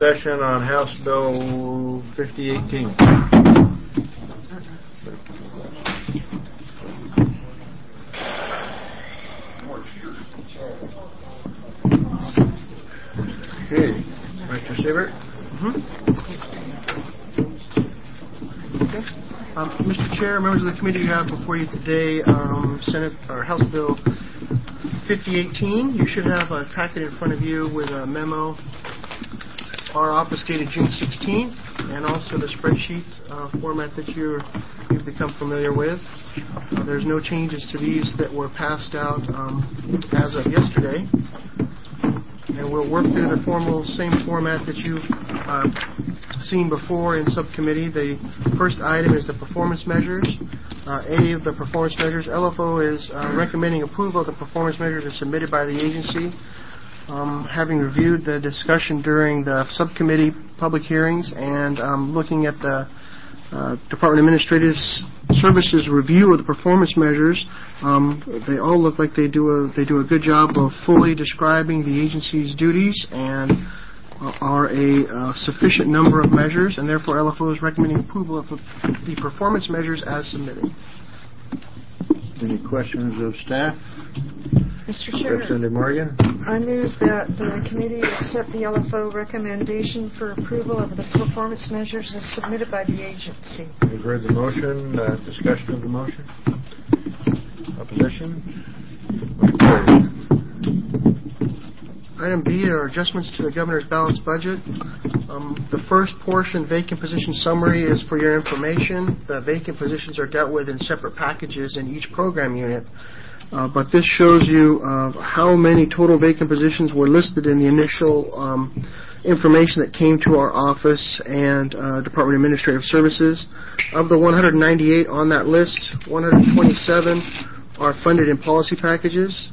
Session on House Bill 5018. Okay, Mr. Siebert. Mr. Chair, members of the committee, you have before you today Senate or House Bill 5018. You should have a packet in front of you with a memo. Our office dated June 16th, and also the spreadsheet format that you've become familiar with. There's no changes to these that were passed out as of yesterday. And we'll work through the same format that you've seen before in subcommittee. The first item is the performance measures. A of the performance measures. LFO is recommending approval of the performance measures as submitted by the agency. Having reviewed the discussion during the subcommittee public hearings and looking at the Department of Administrative Services review of the performance measures, they all look like they do a good job of fully describing the agency's duties and are a sufficient number of measures, and therefore LFO is recommending approval of the performance measures as submitted. Any questions of staff? Mr. Chair, Representative Morgan. I move that the committee accept the LFO recommendation for approval of the performance measures as submitted by the agency. You've heard the motion. Discussion of the motion. Opposition? Motion carried. Item B are adjustments to the governor's balanced budget. The first portion, vacant position summary, is for your information. The vacant positions are dealt with in separate packages in each program unit. But this shows you how many total vacant positions were listed in the initial information that came to our office and Department of Administrative Services. Of the 198 on that list, 127 are funded in policy packages.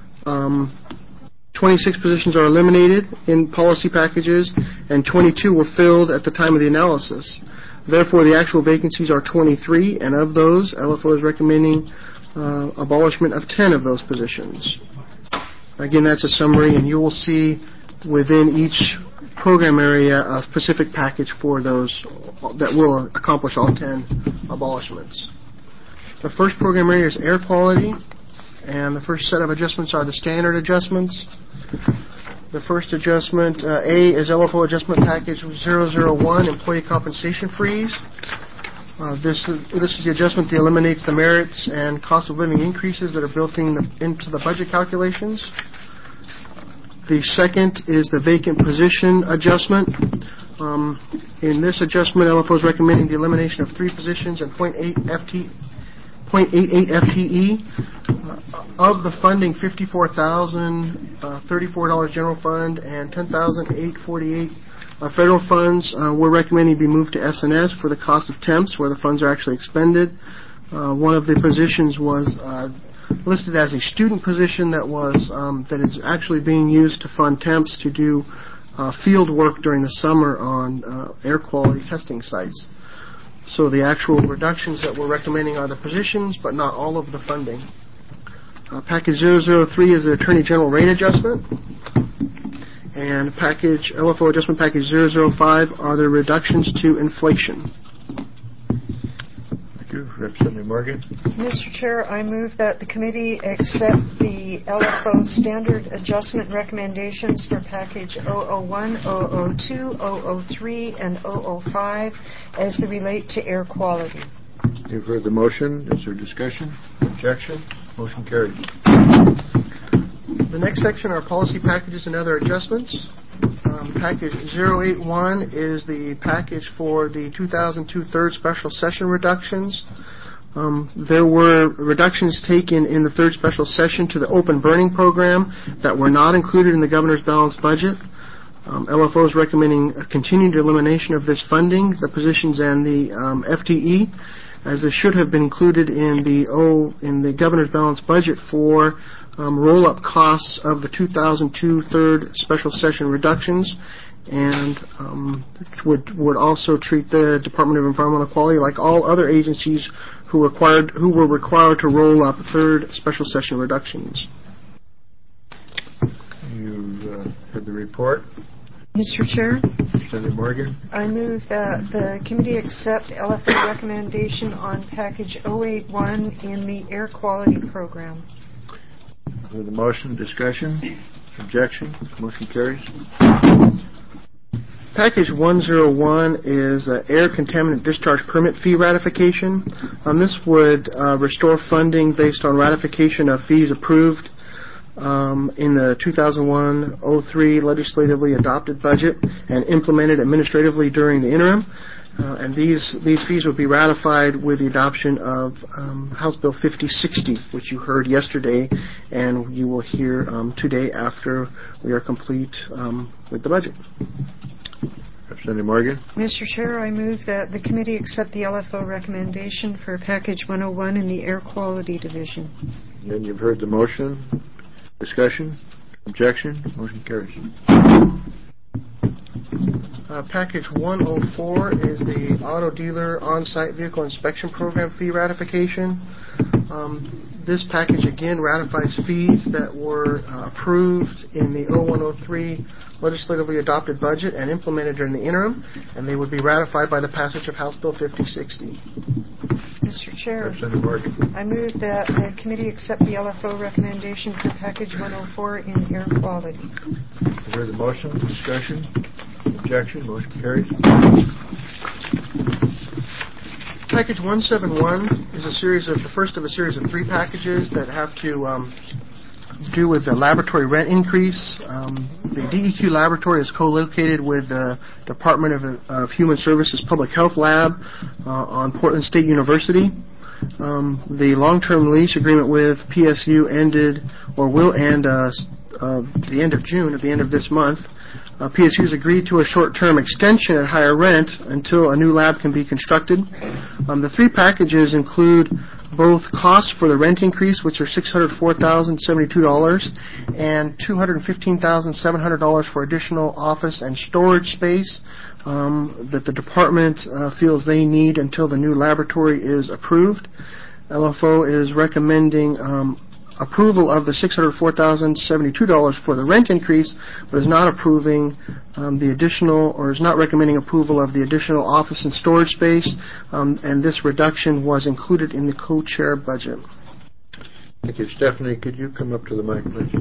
26 positions are eliminated in policy packages, and 22 were filled at the time of the analysis. Therefore, the actual vacancies are 23, and of those, LFO is recommending abolishment of 10 of those positions. Again, that's a summary, and you will see within each program area a specific package for those that will accomplish all 10 abolishments. The first program area is air quality, and the first set of adjustments are the standard adjustments. The first adjustment, A, is LFO adjustment package 001, employee compensation freeze. This is the adjustment that eliminates the merits and cost of living increases that are built into the budget calculations. The second is the vacant position adjustment. In this adjustment, LFO is recommending the elimination of 3 positions and 0.88 FTE. Of the funding, $54,034 general fund and $10,848 federal funds, we're recommending be moved to S&S for the cost of temps, where the funds are actually expended. One of the positions was listed as a student position that is actually being used to fund temps to do field work during the summer on air quality testing sites. So the actual reductions that we're recommending are the positions, but not all of the funding. Package 003 is the Attorney General rate adjustment. And LFO adjustment package 005 are the reductions to inflation. Thank you. Representative Morgan. Mr. Chair, I move that the committee accept the LFO standard adjustment recommendations for package 001, 002, 003, and 005 as they relate to air quality. You've heard the motion. Is there discussion? Objection? Motion carried. The next section are policy packages and other adjustments. Package 081 is the package for the 2002 third special session reductions. There were reductions taken in the third special session to the open burning program that were not included in the governor's balanced budget. LFO is recommending a continued elimination of this funding, the positions, and the FTE, as they should have been included in the governor's balanced budget for roll-up costs of the 2002 third special session reductions, and would also treat the Department of Environmental Quality like all other agencies who were required to roll up third special session reductions. You've heard the report. Mr. Chair, Senator Morgan. I move that the committee accept LFO recommendation on package 081 in the air quality program. Heard the motion. Discussion? Objection? Motion carries. Package 101 is air contaminant discharge permit fee ratification. This would restore funding based on ratification of fees approved in the 2001-03 legislatively adopted budget and implemented administratively during the interim. And these fees would be ratified with the adoption of House Bill 5060, which you heard yesterday, and you will hear today after we are complete with the budget. Representative Morgan. Mr. Chair, I move that the committee accept the LFO recommendation for package 101 in the air quality division. And you've heard the motion. Discussion? Objection? Motion carries. Package 104 is the auto dealer on-site vehicle inspection program fee ratification. This package again ratifies fees that were approved in the 0103 legislatively adopted budget and implemented during the interim, and they would be ratified by the passage of House Bill 5060. Mr. Chair, Representative Morgan. I move that the committee accept the LFO recommendation for package 104 in air quality. You've heard the motion. Discussion? Objection? Motion carries. Package 171 is the first of a series of three packages that have to do with the laboratory rent increase. The DEQ laboratory is co-located with the Department of Human Services Public Health Lab on Portland State University. The long-term lease agreement with PSU ended or will end the end of June, at the end of this month. PSU has agreed to a short-term extension at higher rent until a new lab can be constructed. The three packages include both costs for the rent increase, which are $604,072, and $215,700 for additional office and storage space that the department feels they need until the new laboratory is approved. LFO is recommending approval of the $604,072 for the rent increase, but is not approving the additional, or is not recommending approval of the additional office and storage space, and this reduction was included in the co-chair budget. Thank you. Stephanie, could you come up to the mic, please?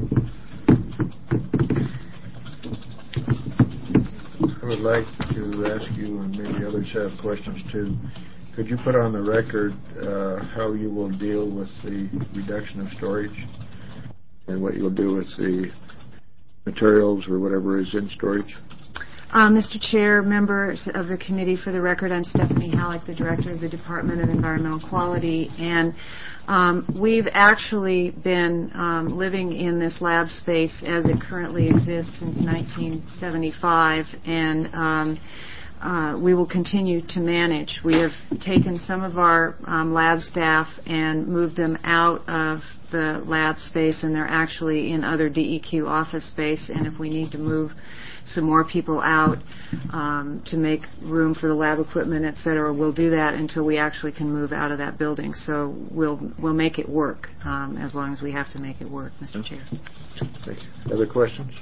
I would like to ask you, and maybe others have questions too, could you put on the record how you will deal with the reduction of storage and what you'll do with the materials or whatever is in storage? Mr. Chair, members of the committee, for the record, I'm Stephanie Halleck, the Director of the Department of Environmental Quality, and we've actually been living in this lab space as it currently exists since 1975, and we will continue to manage. We have taken some of our lab staff and moved them out of the lab space, and they're actually in other DEQ office space, and if we need to move some more people out to make room for the lab equipment, et cetera, we'll do that until we actually can move out of that building. So we'll make it work as long as we have to make it work, Mr. Chair. Thank you. Other questions?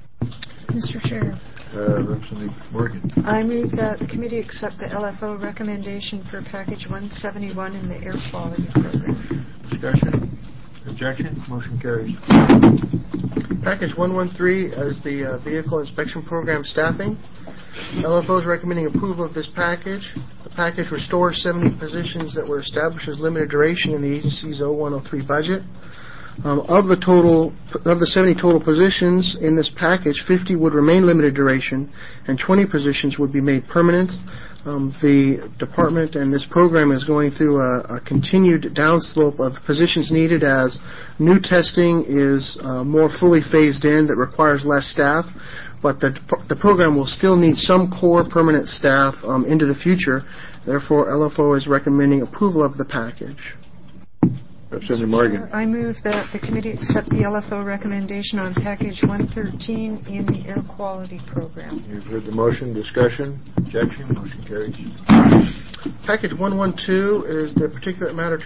Mr. Chair, Representative Morgan. I move that the committee accept the LFO recommendation for package 171 in the air quality program. Discussion? Objection? Motion carries. Package 113 is the vehicle inspection program staffing. LFO is recommending approval of this package. The package restores 70 positions that were established as limited duration in the agency's 0103 budget. Of the 70 total positions in this package, 50 would remain limited duration, and 20 positions would be made permanent. The department and this program is going through a continued downslope of positions needed as new testing is more fully phased in that requires less staff, but the program will still need some core permanent staff into the future. Therefore, LFO is recommending approval of the package. Representative Morgan. I move that the committee accept the LFO recommendation on package 113 in the air quality program. You've heard the motion. Discussion? Objection? Motion carries. Package 112 is the particulate matter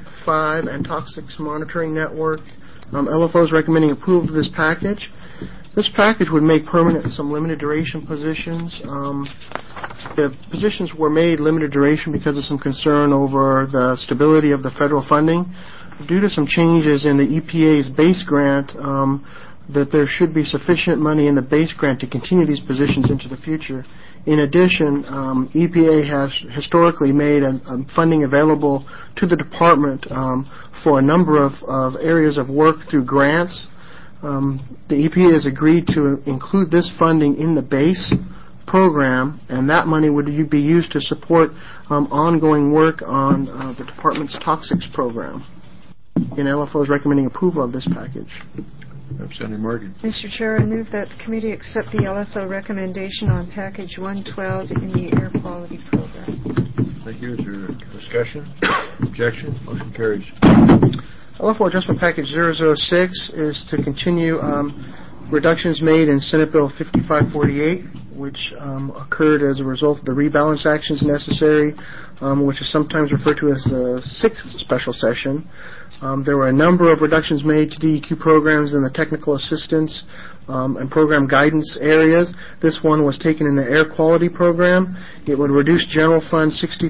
2.5 and toxics monitoring network. LFO is recommending approval of this package. This package would make permanent some limited duration positions. The positions were made limited duration because of some concern over the stability of the federal funding. Due to some changes in the EPA's base grant, that there should be sufficient money in the base grant to continue these positions into the future. In addition, EPA has historically made funding available to the department for a number of areas of work through grants. The EPA has agreed to include this funding in the base program, and that money would be used to support ongoing work on the department's toxics program. And LFO is recommending approval of this package. Representative Morgan. Mr. Chair, I move that the committee accept the LFO recommendation on package 112 in the air quality program. Thank you. Is there discussion? Objection? Motion carries. LFO Adjustment Package 006 is to continue reductions made in Senate Bill 5548, which occurred as a result of the rebalance actions necessary, which is sometimes referred to as the 6th special session. There were a number of reductions made to DEQ programs in the technical assistance and program guidance areas. This one was taken in the air quality program. It would reduce general fund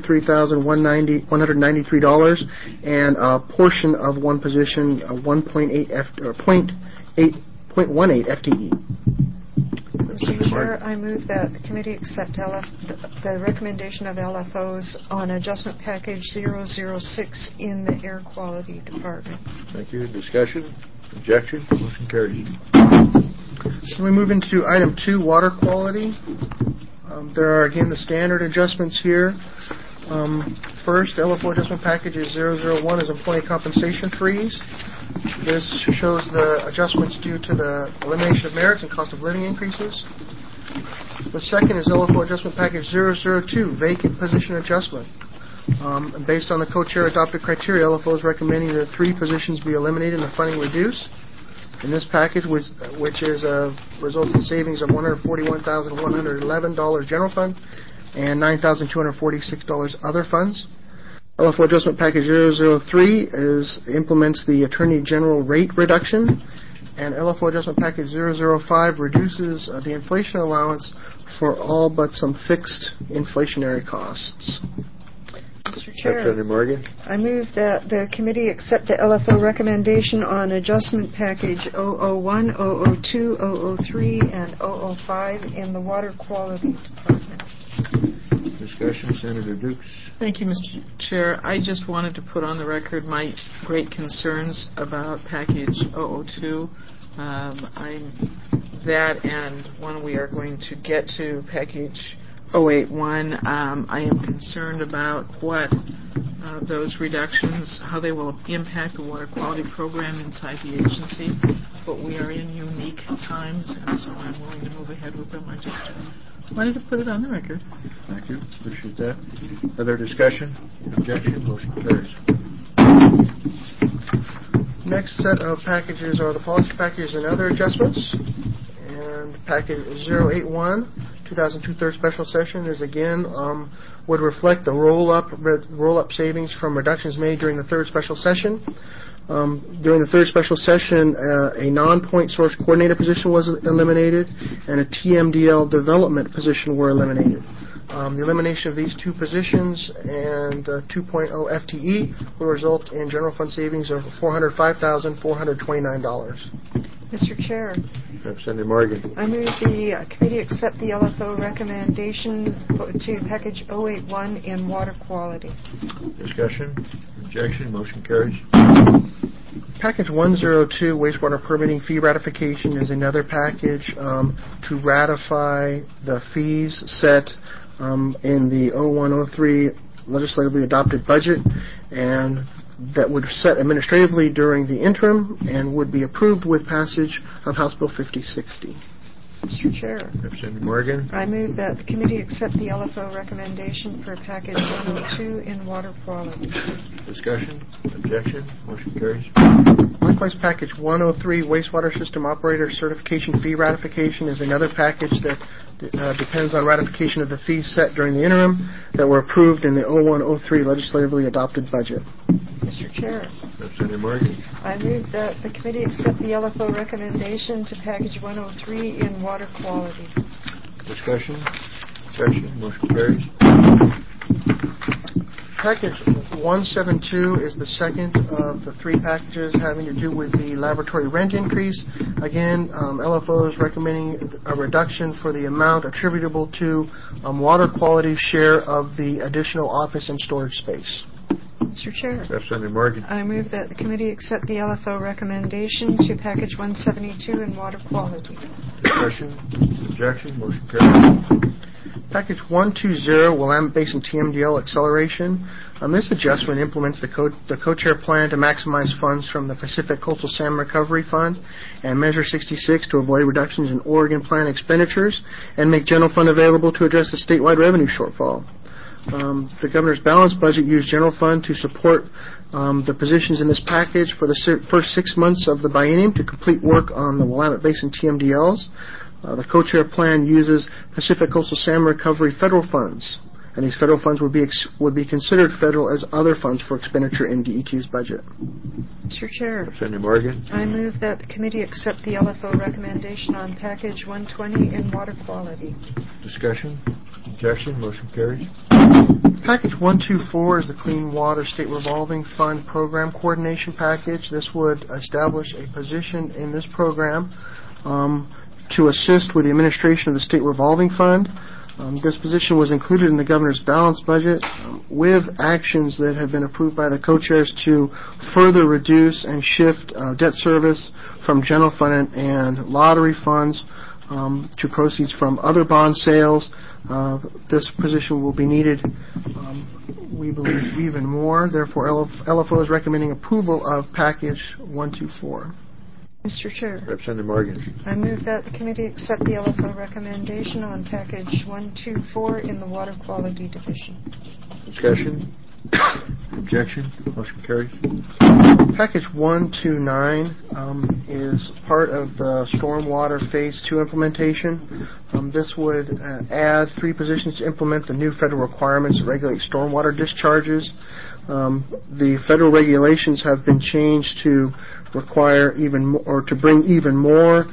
$63,193 and a portion of one position, 0.18 FTE. Mr. Chair, I move that the committee accept the recommendation of LFOs on Adjustment Package 006 in the Air Quality Department. Thank you. Discussion? Objection? Motion carries. So we move into Item 2, Water Quality. There are, again, the standard adjustments here. First, LFO Adjustment Package 001 is Employee Compensation Freeze. This shows the adjustments due to the elimination of merits and cost of living increases. The second is LFO Adjustment Package 002, Vacant Position Adjustment. Based on the co-chair adopted criteria, LFO is recommending that 3 positions be eliminated and the funding reduced. In this package, which results in savings of $141,111 general fund and $9,246 other funds. LFO Adjustment Package 003 implements the Attorney General rate reduction, and LFO Adjustment Package 005 reduces the inflation allowance for all but some fixed inflationary costs. Mr. Chair, Representative Morgan. I move that the committee accept the LFO recommendation on Adjustment Package 001, 002, 003, and 005 in the Water Quality Department. Discussion, Senator Dukes. Thank you, Mr. Chair. I just wanted to put on the record my great concerns about Package 002. That and when we are going to get to Package 081, I am concerned about what those reductions, how they will impact the water quality program inside the agency. But we are in unique times, and so I'm willing to move ahead with them. I just wanted to put it on the record. Thank you. Appreciate that. Other discussion? Objection? Motion carries. Next set of packages are the policy packages and other adjustments. And Package 081, 2002 third special session, is again would reflect the roll-up savings from reductions made during the third special session. During the third special session, a non-point source coordinator position was eliminated, and a TMDL development position were eliminated. The elimination of these 2 positions and 2.0 FTE will result in general fund savings of $405,429. Mr. Chair, Representative Morgan. I move the committee accept the LFO recommendation to Package 081 in Water Quality. Discussion? Objection? Motion carries. Package 102, Wastewater Permitting Fee Ratification, is another package to ratify the fees set in the 0103 legislatively adopted budget, and that would set administratively during the interim and would be approved with passage of House Bill 5060. Mr. Chair, Representative Morgan. I move that the committee accept the LFO recommendation for Package 102 in Water Quality. Discussion? Objection? Motion carries. Likewise, Package 103, Wastewater System Operator Certification Fee Ratification, is another package that depends on ratification of the fees set during the interim that were approved in the 0103 legislatively adopted budget. Mr. Chair, Representative Morgan. I move that the committee accept the LFO recommendation to package 103 in water quality. Discussion? Objection? Motion carries. Package 172 is the second of the three packages having to do with the laboratory rent increase. Again, LFO is recommending a reduction for the amount attributable to water quality share of the additional office and storage space. Mr. Chair, Representative Morgan. I move that the committee accept the LFO recommendation to package 172 in water quality. Discussion? Objection? Motion carries. Package 120, Willamette Basin TMDL acceleration. This adjustment implements the co-chair plan to maximize funds from the Pacific Coastal Salmon Recovery Fund and Measure 66 to avoid reductions in Oregon plan expenditures and make general fund available to address the statewide revenue shortfall. The governor's balanced budget used general fund to support the positions in this package for the first 6 months of the biennium to complete work on the Willamette Basin TMDLs. The co-chair plan uses Pacific Coastal Salmon Recovery federal funds, and these federal funds would be considered federal as other funds for expenditure in DEQ's budget. Mr. Chair, Representative Morgan. I move that the committee accept the LFO recommendation on package 120 in water quality. Discussion? Objection? Motion carries. Package 124 is the Clean Water State Revolving Fund Program Coordination Package. This would establish a position in this program to assist with the administration of the State Revolving Fund. This position was included in the governor's balanced budget with actions that have been approved by the co-chairs to further reduce and shift debt service from general fund and lottery funds to proceeds from other bond sales. This position will be needed, we believe, even more. Therefore, LFO is recommending approval of package 124. Mr. Chair, Representative Morgan. I move that the committee accept the LFO recommendation on package 124 in the water quality division. Discussion? Objection? Motion carries. Package 129 is part of the Stormwater Phase 2 implementation. This would add 3 positions to implement the new federal requirements that regulate stormwater discharges. The federal regulations have been changed to require even more, or to bring even more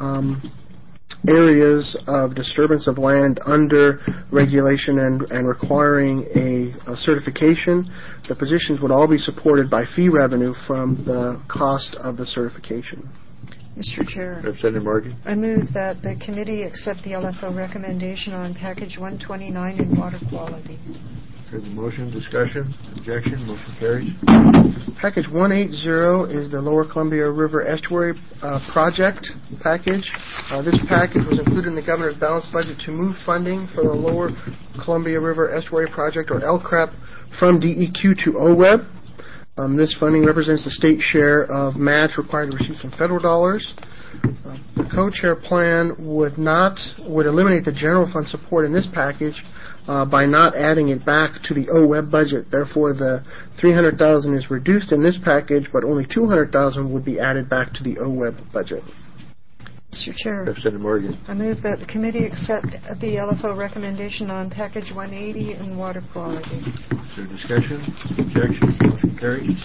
areas of disturbance of land under regulation and requiring a certification. The positions would all be supported by fee revenue from the cost of the certification. Mr. Chair, Representative Morgan. I move that the committee accept the LFO recommendation on package 129 in water quality. Heard the motion. Discussion? Objection? Motion carries. Package 180 is the Lower Columbia River Estuary Project package. This package was included in the governor's balanced budget to move funding for the Lower Columbia River Estuary Project, or LCREP, from DEQ to OWEB. This funding represents the state share of match required to receive from federal dollars. The co-chair plan would eliminate the general fund support in this package by not adding it back to the OWEB budget. Therefore, the $300,000 is reduced in this package, but only $200,000 would be added back to the OWEB budget. Mr. Chair, Representative Morgan. I move that the committee accept the LFO recommendation on package 180 in water quality. Is there discussion? Objection? Motion carries.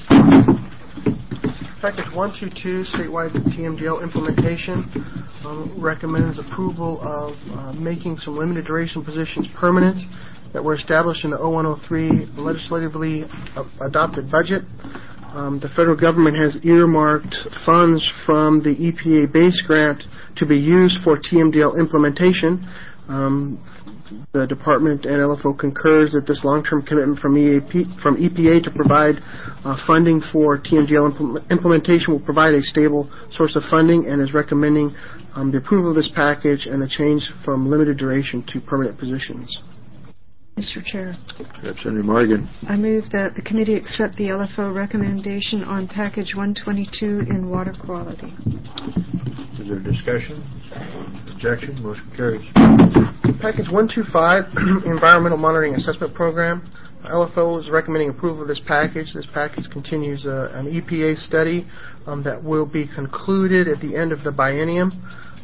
Package 122, statewide TMDL implementation, recommends approval of making some limited duration positions permanent that were established in the 0103 legislatively adopted budget. The federal government has earmarked funds from the EPA base grant to be used for TMDL implementation. The department and LFO concurs that this long-term commitment from EPA to provide funding for TMDL implementation will provide a stable source of funding, and is recommending the approval of this package and the change from limited duration to permanent positions. Mr. Chair, Representative Morgan. I move that the committee accept the LFO recommendation on package 122 in water quality. Is there discussion? Objection? Motion carries. Package 125, Environmental Monitoring Assessment Program. LFO is recommending approval of this package. This package continues an EPA study that will be concluded at the end of the biennium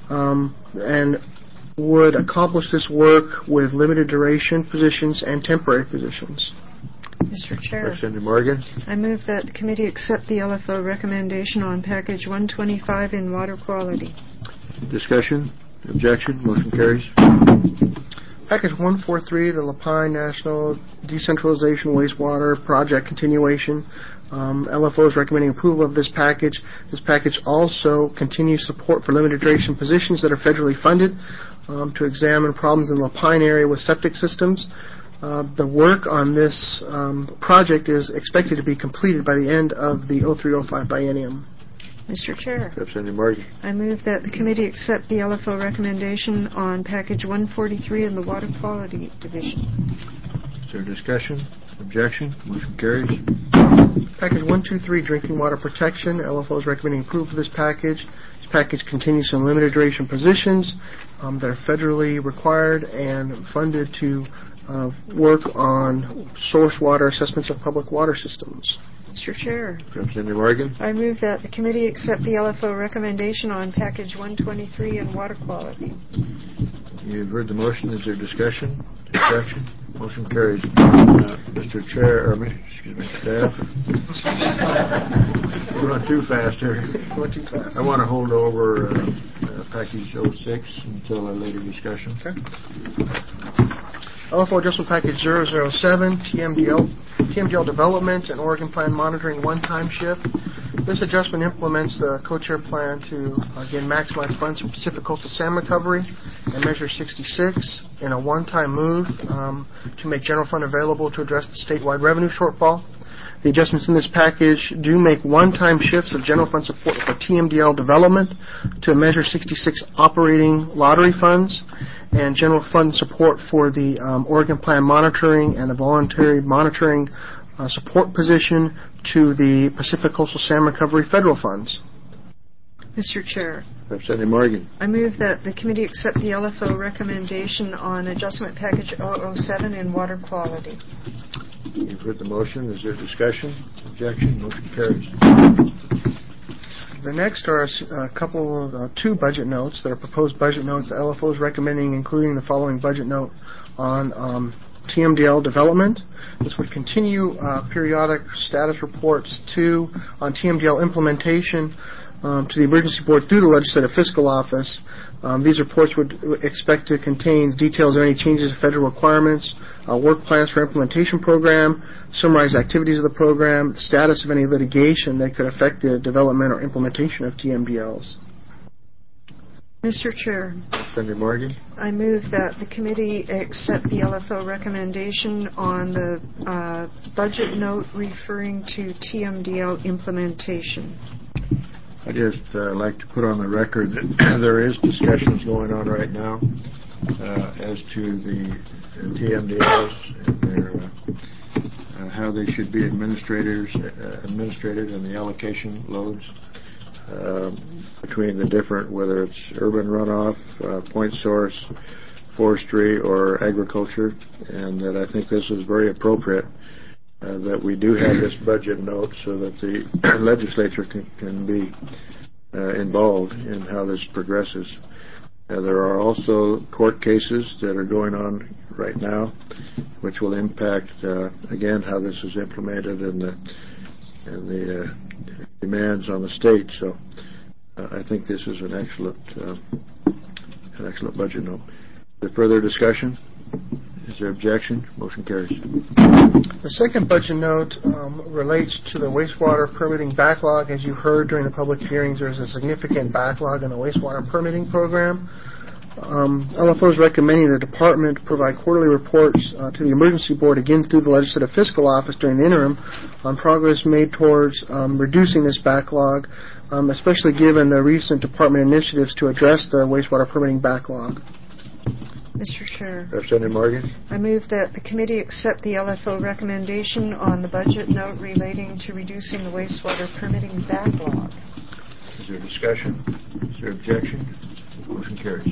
and would accomplish this work with limited duration positions and temporary positions. Mr. Chair, Representative Morgan. I move that the committee accept the LFO recommendation on package 125 in water quality. Discussion? Objection? Motion carries. Package 143, the Lapine National Decentralization Wastewater Project Continuation. LFO is recommending approval of this package. This package also continues support for limited duration positions that are federally funded to examine problems in the Lapine area with septic systems. The work on this project is expected to be completed by the end of the 03-05 biennium. Mr. Chair, Representative Morgan. I move that the committee accept the LFO recommendation on package 143 in the water quality division. Is there discussion? Objection? Motion carries. Package 123, drinking water protection. LFO is recommending approval of this package. This package continues some limited duration positions that are federally required and funded to work on source water assessments of public water systems. Mr. Chair, Representative Morgan. I move that the committee accept the LFO recommendation on package 123 in water quality. You've heard the motion. Is there discussion? Objection? Motion carries. Mr. Chair, excuse me, staff. We're going too fast here. I want to hold over package 06 until a later discussion. Okay. LFO Adjustment Package 007, TMDL Development and Oregon Plan Monitoring One-Time Shift. This adjustment implements the co-chair plan to, again, maximize funds for Pacific Coastal Salmon Recovery and Measure 66 in a one-time move to make general fund available to address the statewide revenue shortfall. The adjustments in this package do make one-time shifts of general fund support for TMDL development to Measure 66 operating lottery funds and general fund support for the Oregon Plan monitoring and the voluntary monitoring support position to the Pacific Coastal Salmon Recovery federal funds. Mr. Chair, Representative Morgan. I move that the committee accept the LFO recommendation on adjustment package 007 in water quality. You've heard the motion. Is there discussion? Objection? Motion carries. The next are a couple of two budget notes that are proposed budget notes. The LFO is recommending including the following budget note on TMDL development. This would continue periodic status reports on TMDL implementation to the Emergency Board through the Legislative Fiscal Office. These reports would expect to contain details of any changes to federal requirements, work plans for implementation program, summarize activities of the program, the status of any litigation that could affect the development or implementation of TMDLs. Mr. Chair, Senator Morgan. I move that the committee accept the LFO recommendation on the budget note referring to TMDL implementation. I'd just like to put on the record that there is discussions going on right now as to the TMDLs and their, how they should be administrated and the allocation loads between the different, whether it's urban runoff, point source, forestry, or agriculture, and that I think this is very appropriate that we do have this budget note so that the legislature can be involved in how this progresses. There are also court cases that are going on right now which will impact, again, how this is implemented and the demands on the state. So I think this is an excellent budget note. Is there further discussion? Is there objection? Motion carries. The second budget note relates to the wastewater permitting backlog. As you heard during the public hearings, there's a significant backlog in the wastewater permitting program. LFO is recommending the department provide quarterly reports to the Emergency Board, again through the Legislative Fiscal Office during the interim, on progress made towards reducing this backlog, especially given the recent department initiatives to address the wastewater permitting backlog. Mr. Chair, Representative Morgan. I move that the committee accept the LFO recommendation on the budget note relating to reducing the wastewater permitting backlog. Is there discussion? Is there objection? Motion carries.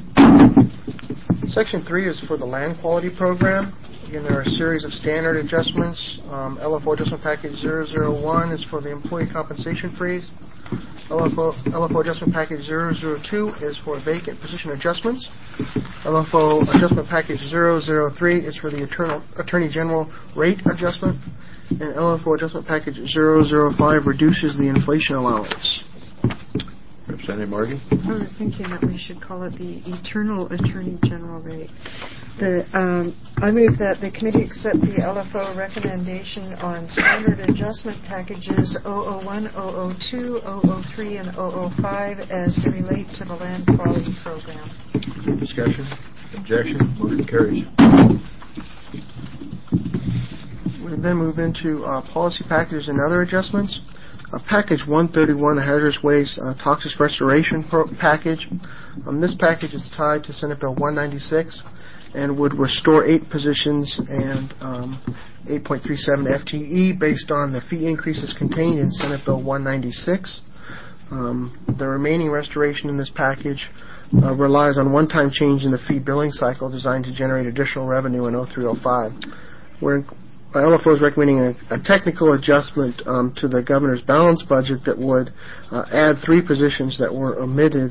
Section 3 is for the land quality program. Again, there are a series of standard adjustments. LFO adjustment package 001 is for the employee compensation freeze. LFO Adjustment Package 002 is for vacant position adjustments. LFO Adjustment Package 003 is for the Attorney General rate adjustment. And LFO Adjustment Package 005 reduces the inflation allowance. Representative Morgan? I was thinking that we should call it the Eternal Attorney General rate. I move that the committee accept the LFO recommendation on standard adjustment packages 001, 002, 003, and 005 as they relate to the land quality program. Discussion? Objection? Motion carries. We then move into policy packages and other adjustments. Package 131, the Hazardous Waste Toxic Restoration Package. This package is tied to Senate Bill 196 and would restore 8 positions and 8.37 FTE based on the fee increases contained in Senate Bill 196. The remaining restoration in this package relies on one-time change in the fee billing cycle designed to generate additional revenue in 0305. LFO is recommending a technical adjustment to the governor's balanced budget that would add 3 positions that were omitted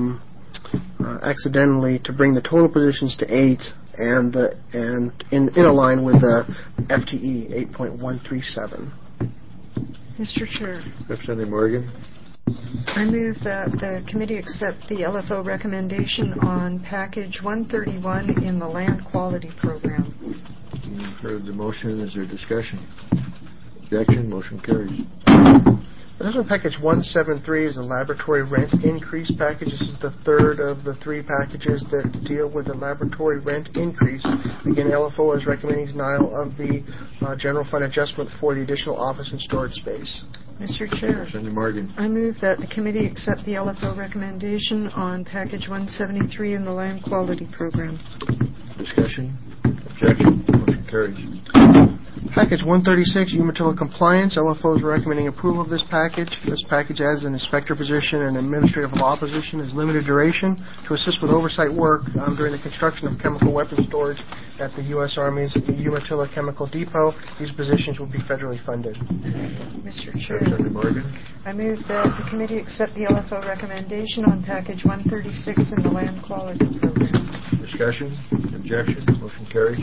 accidentally to bring the total positions to 8 and in a line with the FTE 8.137. Mr. Chair. Representative Morgan? I move that the committee accept the LFO recommendation on Package 131 in the Land Quality Program. You've heard the motion. Is there discussion? Objection? Motion carries. Adjustment Package 173 is a laboratory rent increase package. This is the third of the 3 packages that deal with a laboratory rent increase. Again, LFO is recommending denial of the general fund adjustment for the additional office and storage space. Mr. Chair. Representative Morgan? I move that the committee accept the LFO recommendation on Package 173 in the Land Quality Program. Discussion? Objection? Motion carries. Package 136, Umatilla Compliance. LFO is recommending approval of this package. This package adds an inspector position and an administrative law position as limited duration to assist with oversight work during the construction of chemical weapons storage at the U.S. Army's Umatilla Chemical Depot. These positions will be federally funded. Mr. Chair. Representative Morgan? I move that the committee accept the LFO recommendation on Package 136 in the Land Quality Program. Discussion? Objection? Motion carries.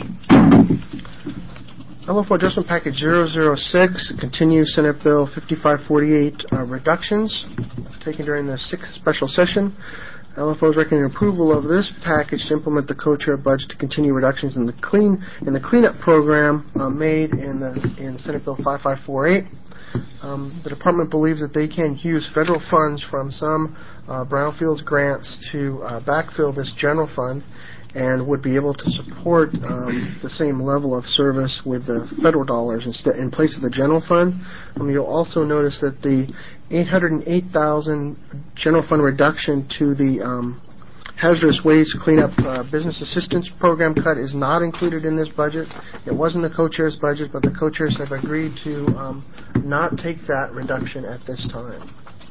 LFO Adjustment Package 006 continues Senate Bill 5548 reductions taken during the 6th special session. LFO is recommending approval of this package to implement the co-chair budget to continue reductions in the cleanup program made in Senate Bill 5548. The department believes that they can use federal funds from some brownfields grants to backfill this general fund and would be able to support the same level of service with the federal dollars in place of the general fund. You'll also notice that the $808,000 general fund reduction to the hazardous waste cleanup business assistance program cut is not included in this budget. It wasn't the co-chair's budget, but the co-chairs have agreed to not take that reduction at this time.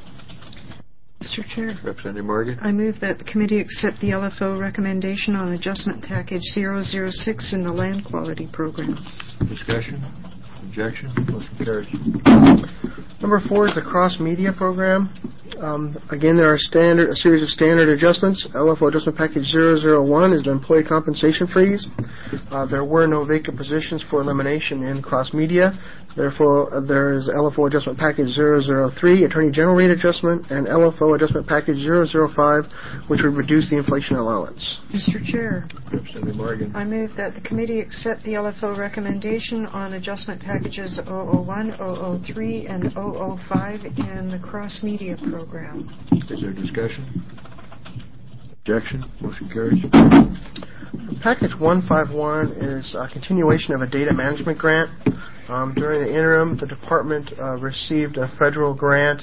Mr. Chair. Representative Morgan? I move that the committee accept the LFO recommendation on Adjustment Package 006 in the Land Quality Program. Discussion? Objection? Motion carries. Number 4 is the Cross Media Program. Again, there are a series of standard adjustments. LFO Adjustment Package 001 is the employee compensation freeze. There were no vacant positions for elimination in Cross Media. Therefore, there is LFO Adjustment Package 003, Attorney General rate adjustment, and LFO Adjustment Package 005, which would reduce the inflation allowance. Mr. Chair. Representative Morgan? I move that the committee accept the LFO recommendation on Adjustment Packages 001, 003, and 005 in the Cross Media Program. Is there discussion? Objection? Motion carries. Package 151 is a continuation of a data management grant. During the interim, the department received a federal grant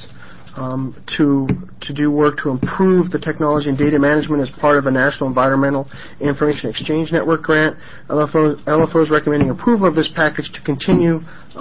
to do work to improve the technology and data management as part of a National Environmental Information Exchange Network grant. LFO is recommending approval of this package to continue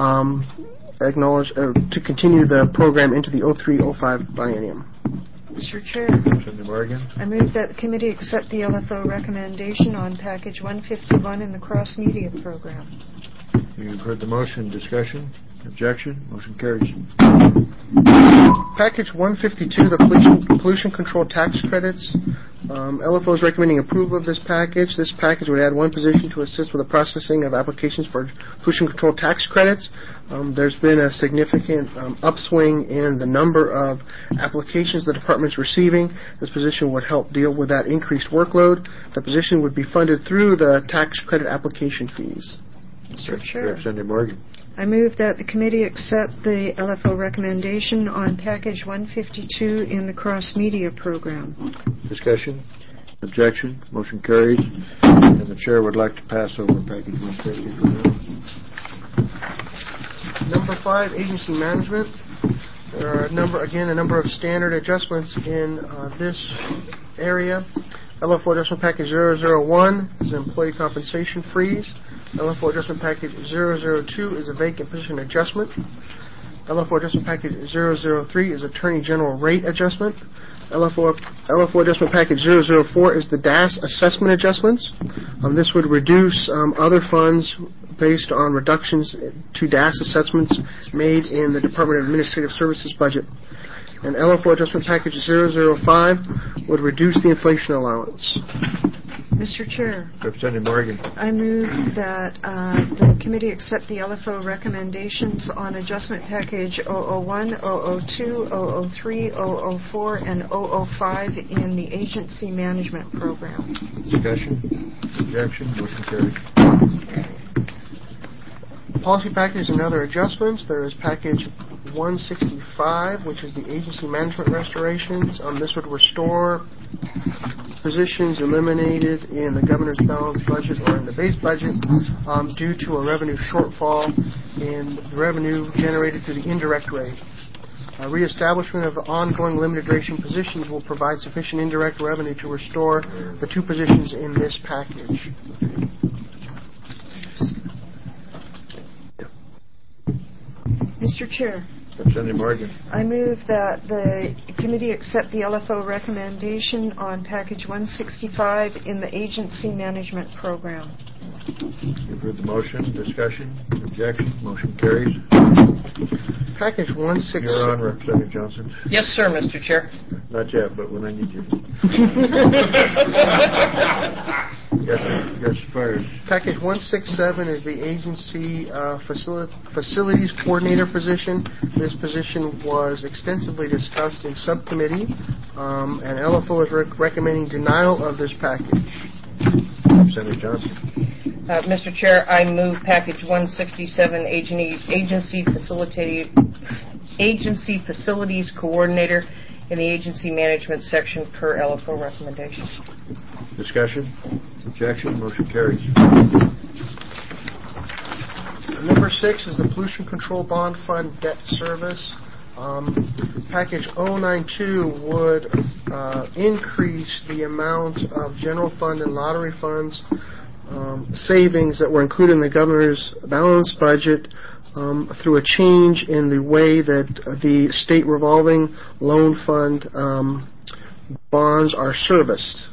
the program into the 03-05 biennium. Mr. Chair. Representative Morgan? I move that the committee accept the LFO recommendation on Package 151 in the Cross Media Program. You've heard the motion. Discussion? Objection? Motion carries. Package 152, the pollution control tax credits. LFO is recommending approval of this package. This package would add one position to assist with the processing of applications for pollution control tax credits. There's been a significant upswing in the number of applications the department's receiving. This position would help deal with that increased workload. The position would be funded through the tax credit application fees. Mr. Chair, Representative Morgan. I move that the committee accept the LFO recommendation on package 152 in the cross-media program. Discussion? Objection? Motion carries. And the chair would like to pass over package 150 for now. Number 5, agency management. There are a number of standard adjustments in this area. LFO adjustment package 001 is an employee compensation freeze. LFO adjustment package 002 is a vacant position adjustment. LFO adjustment package 003 is attorney general rate adjustment. LFO adjustment package 004 is the DAS assessment adjustments. This would reduce other funds based on reductions to DAS assessments made in the Department of Administrative Services budget. And LFO adjustment package 005 would reduce the inflation allowance. Mr. Chair, Representative Morgan. I move that the committee accept the LFO recommendations on adjustment package 001, 002, 003, 004, and 005 in the agency management program. Discussion? Objection? Motion carries. Policy package and other adjustments. There is package 165, which is the agency management restorations. This would restore positions eliminated in the governor's balanced budget or in the base budget due to a revenue shortfall in revenue generated through the indirect rate. Reestablishment of ongoing limited duration positions will provide sufficient indirect revenue to restore the two positions in this package. Mr. Chair, Representative Morgan. I move that the committee accept the LFO recommendation on package 165 in the agency management program. You've heard the motion. Discussion? Objection? Motion carries. Package 166. You're on, Representative Johnson. Yes, sir, Mr. Chair. Not yet, but when I need you. Yes, fires. Package 167 is the agency facilities coordinator position. This position was extensively discussed in subcommittee, and LFO is recommending denial of this package. Representative Johnson. Mr. Chair, I move package 167, agency facilities coordinator in the agency management section per LFO recommendation. Discussion? Objection? Motion carries. Number 6 is the pollution control bond fund debt service. Package 092 would increase the amount of general fund and lottery funds savings that were included in the governor's balanced budget through a change in the way that the state revolving loan fund bonds are serviced.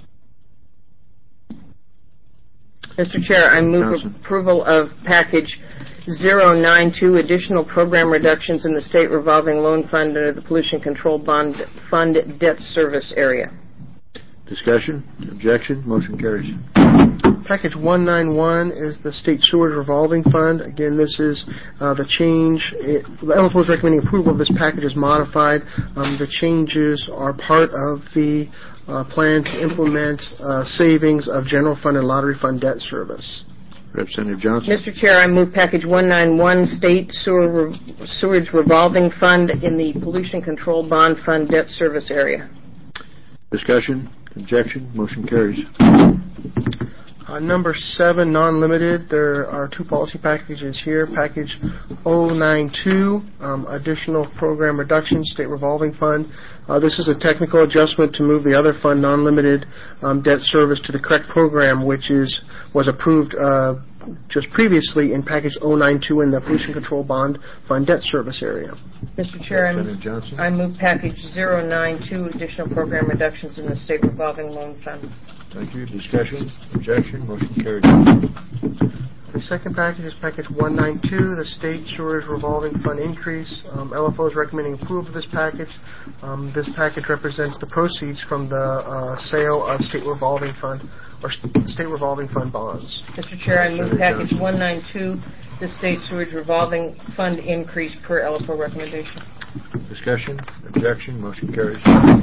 Mr. Chair, I move approval of package 092, additional program reductions in the state revolving loan fund under the pollution control bond fund debt service area. Discussion? Objection? Motion carries. Package 191 is the state sewage revolving fund. Again, this is the change. The LFO is recommending approval of this package as modified. The changes are part of the plan to implement savings of general fund and lottery fund debt service. Representative Johnson. Mr. Chair, I move package 191, state sewage revolving fund in the pollution control bond fund debt service area. Discussion? Objection? Motion carries. Number 7, non-limited. There are two policy packages here. Package 092, additional program reduction, state revolving fund. This is a technical adjustment to move the other fund, non-limited debt service, to the correct program, which was approved just previously in package 092 in the pollution control bond fund debt service area. Mr. Chair, I move package 092, additional program reductions in the state revolving loan fund. Thank you. Discussion? Objection? Motion carries. The The second package is package 192, the state sewerage revolving fund increase. LFO is recommending approval of this package. This package represents the proceeds from the sale of state revolving fund bonds. Mr. Chair, I move package 192, the state sewage revolving fund increase per LFO recommendation. Discussion? Objection? Motion carries.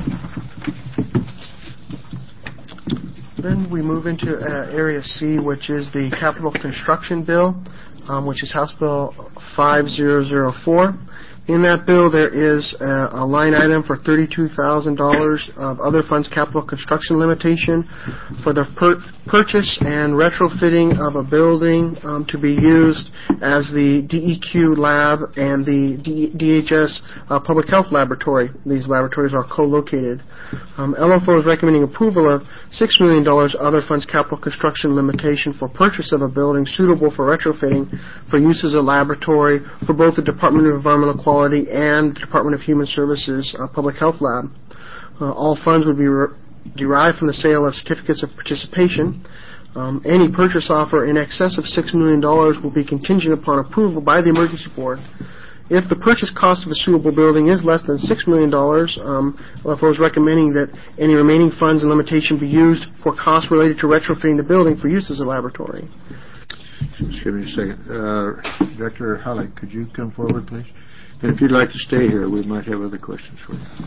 Then we move into Area C, which is the capital construction bill, which is House Bill 5004. In that bill, there is a line item for $32,000 of other funds capital construction limitation for the purchase and retrofitting of a building to be used as the DEQ lab and the DHS public health laboratory. These laboratories are co-located. LFO is recommending approval of $6 million other funds capital construction limitation for purchase of a building suitable for retrofitting for use as a laboratory for both the Department of Environmental Quality and the Department of Human Services Public Health Lab. All funds would be derived from the sale of certificates of participation. Any purchase offer in excess of $6 million will be contingent upon approval by the Emergency Board. If the purchase cost of a suitable building is less than $6 million, LFO is recommending that any remaining funds and limitation be used for costs related to retrofitting the building for use as a laboratory. Just give me a second. Director Halleck, could you come forward, please? And if you'd like to stay here, we might have other questions for you.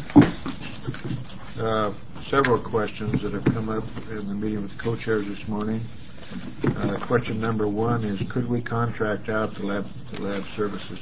Several questions that have come up in the meeting with co-chairs this morning. Question number one is, could we contract out the lab services?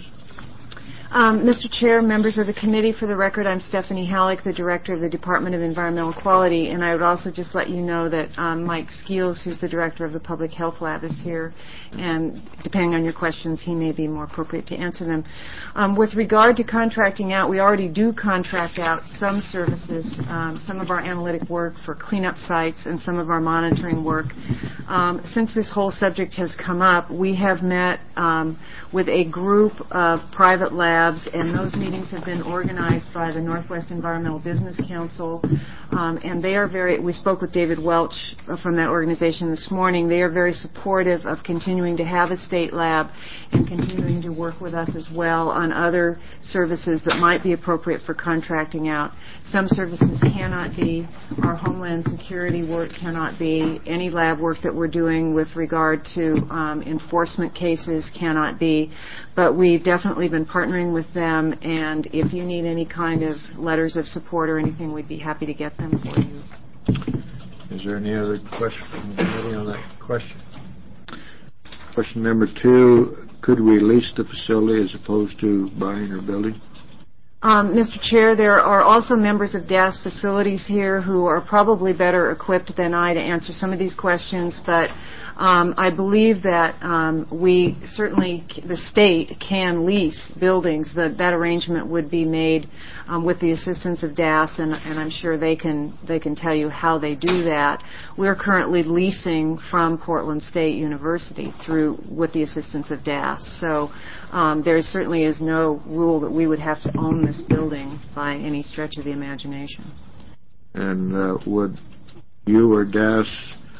Mr. Chair, members of the committee, for the record, I'm Stephanie Halleck, the Director of the Department of Environmental Quality, and I would also just let you know that Mike Skeels, who's the Director of the Public Health Lab, is here, and depending on your questions, he may be more appropriate to answer them. With regard to contracting out, we already do contract out some services, some of our analytic work for cleanup sites and some of our monitoring work. Since this whole subject has come up, we have met with a group of private labs, and those meetings have been organized by the Northwest Environmental Business Council, and they are we spoke with David Welch from that organization this morning. They are very supportive of continuing to have a state lab and continuing to work with us as well on other services that might be appropriate for contracting out. Some services cannot be. Our Homeland Security work cannot be. Any lab work that we're doing with regard to enforcement cases cannot be. But we've definitely been partnering with them, and if you need any kind of letters of support or anything, we'd be happy to get them for you. Is there any other question from the committee on that question? Question number two, could we lease the facility as opposed to buying or building? Mr. Chair, there are also members of DAS facilities here who are probably better equipped than I to answer some of these questions, but I believe that we certainly, the state can lease buildings. That arrangement would be made with the assistance of DAS, and I'm sure they can tell you how they do that. We're currently leasing from Portland State University with the assistance of DAS. So there certainly is no rule that we would have to own this building by any stretch of the imagination. And would you or DAS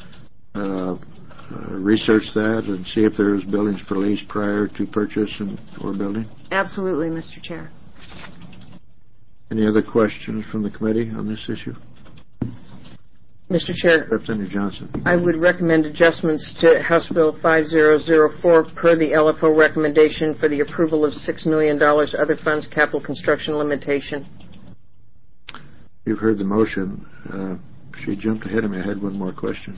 research that and see if there's buildings for lease prior to purchase or building? Absolutely, Mr. Chair. Any other questions from the committee on this issue? Mr. Chair, Representative Johnson. I would recommend adjustments to House Bill 5004 per the LFO recommendation for the approval of $6 million other funds capital construction limitation. You've heard the motion. She jumped ahead of me. I had one more question.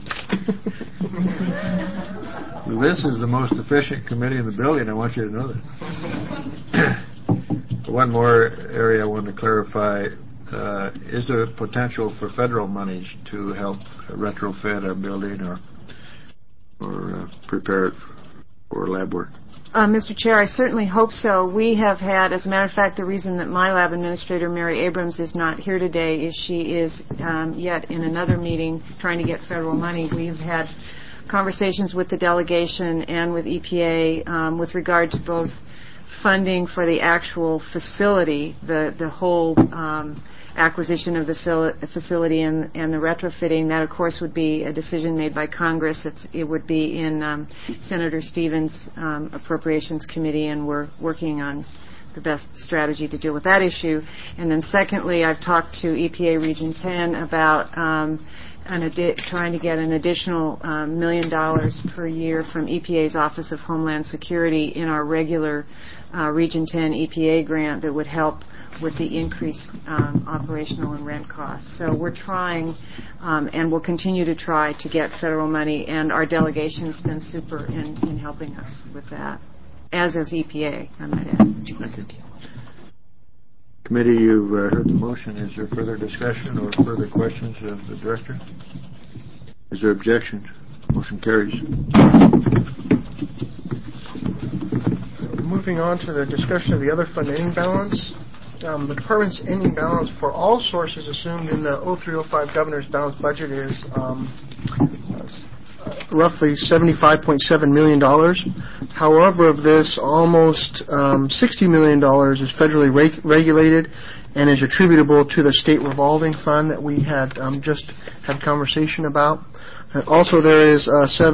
This is the most efficient committee in the building. I want you to know that. One more area I want to clarify. Is there potential for federal monies to help retrofit a building or prepare it for lab work? Mr. Chair, I certainly hope so. We have had, as a matter of fact, the reason that my lab administrator, Mary Abrams, is not here today is she is yet in another meeting trying to get federal money. We've had conversations with the delegation and with EPA with regard to both funding for the actual facility, the whole acquisition of the facility and the retrofitting. That, of course, would be a decision made by Congress. It would be in Senator Stevens' Appropriations Committee, and we're working on the best strategy to deal with that issue. And then secondly, I've talked to EPA Region 10 about trying to get an additional $1 million per year from EPA's Office of Homeland Security in our regular Region 10 EPA grant that would help with the increased operational and rent costs. So we're trying and we'll continue to try to get federal money, and our delegation has been super in helping us with that, as is EPA, I might add. Thank you. Committee, you've heard the motion. Is there further discussion or further questions of the Director? Is there objection? Motion carries. Moving on to the discussion of the other fund ending balance. The Department's ending balance for all sources assumed in the 0305 Governor's Balanced Budget is roughly $75.7 million. However, of this, almost $60 million is federally regulated and is attributable to the state revolving fund that we had just had conversation about. And also, there is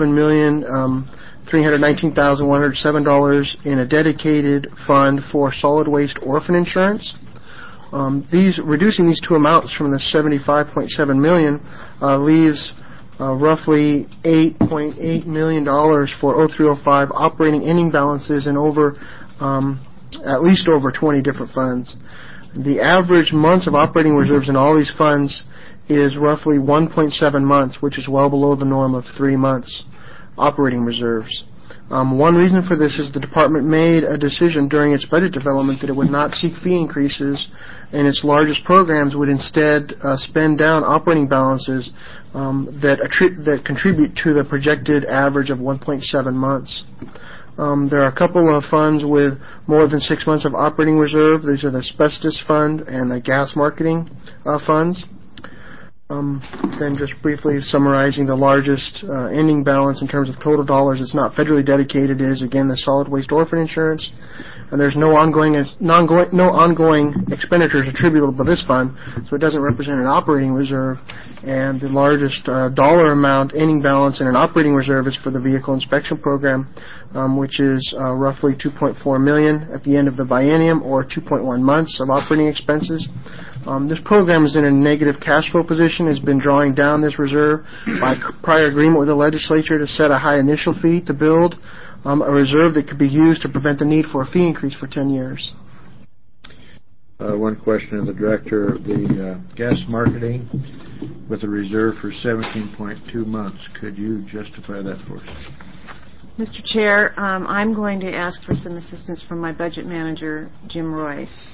$7,319,107 in a dedicated fund for solid waste orphan insurance. Reducing these two amounts from the $75.7 million leaves roughly $8.8 million for 0305 operating ending balances in at least over 20 different funds. The average months of operating reserves in all these funds is roughly 1.7 months, which is well below the norm of 3 months operating reserves. One reason for this is the Department made a decision during its budget development that it would not seek fee increases, and its largest programs would instead spend down operating balances that contribute to the projected average of 1.7 months. There are a couple of funds with more than 6 months of operating reserve. These are the asbestos fund and the gas marketing funds. Then just briefly summarizing the largest ending balance in terms of total dollars. It's not federally dedicated. It is, again, the solid waste orphan insurance. And there's no ongoing expenditures attributable to this fund, so it doesn't represent an operating reserve. And the largest dollar amount ending balance in an operating reserve is for the vehicle inspection program, which is roughly $2.4 million at the end of the biennium, or 2.1 months of operating expenses. This program is in a negative cash flow position, has been drawing down this reserve by prior agreement with the legislature to set a high initial fee to build a reserve that could be used to prevent the need for a fee increase for 10 years. One question of the Director. The gas marketing with a reserve for 17.2 months. Could you justify that for us? Mr. Chair, I'm going to ask for some assistance from my budget manager, Jim Royce.